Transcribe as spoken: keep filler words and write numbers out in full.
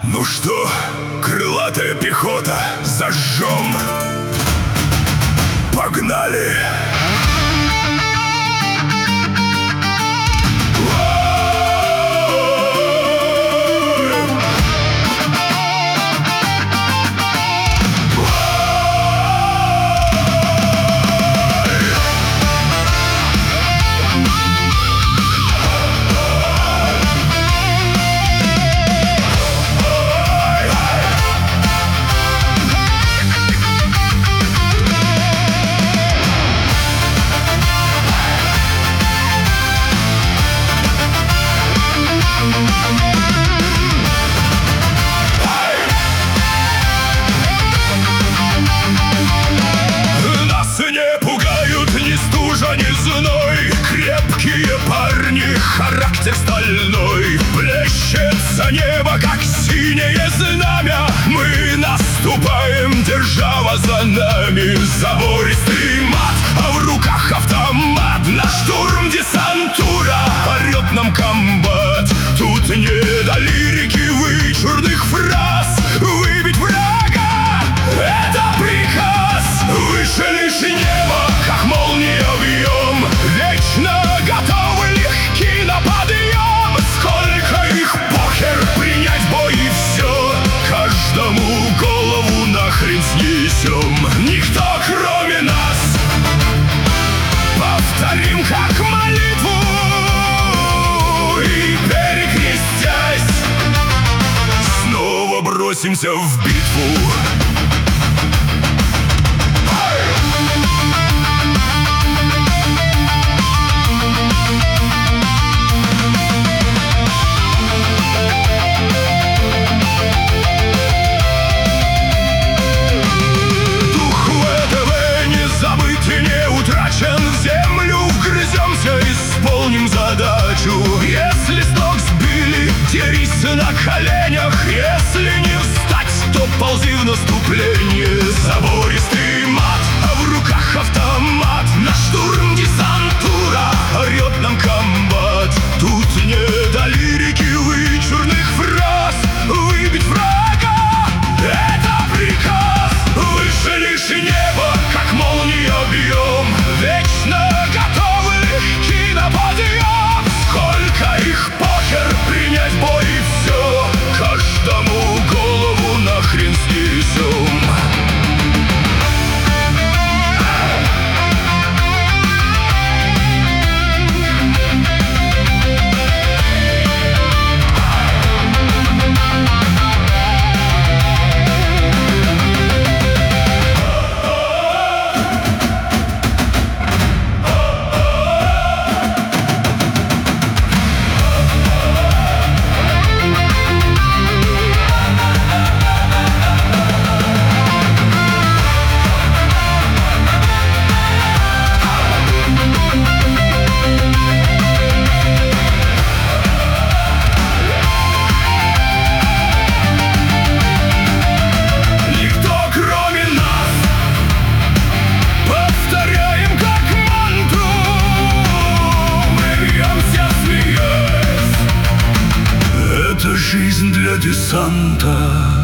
Ну что, крылатая пехота, зажжем! Погнали! Крепкие парни, характер стальной, плещется небо, как синее знамя. Мы наступаем, держава за нами. Забористый мат, а в руках автомат. На штурм десантура, орет нам комбат. Тут не до лирики, вычурных фраз. Выбить врага — это приказ. Выше лишь небо, как молния бьем. Вечно готовы, легки на подъем. Сколько их похер, принять бой и все. Каждому голову нахрен снесем. Никто кроме нас. Повторим как молитву и, перекрестясь, снова бросимся в битву. В землю вгрыземся, исполним задачу. Если с ног сбили, дерись на коленях. Если не встать, то ползи в наступление. Забористый мат, а в руках автомат. На штурм десантура, орет нам комбат. Тут не до лирики, вычурных фраз. Выбить врага — это приказ. Выше лишь небо, как молния бьем. Вечно готовы, легки на подъем. Сколько их похер, принять бой и все. Каждому голову нахрен снесем. Жизнь для десанта.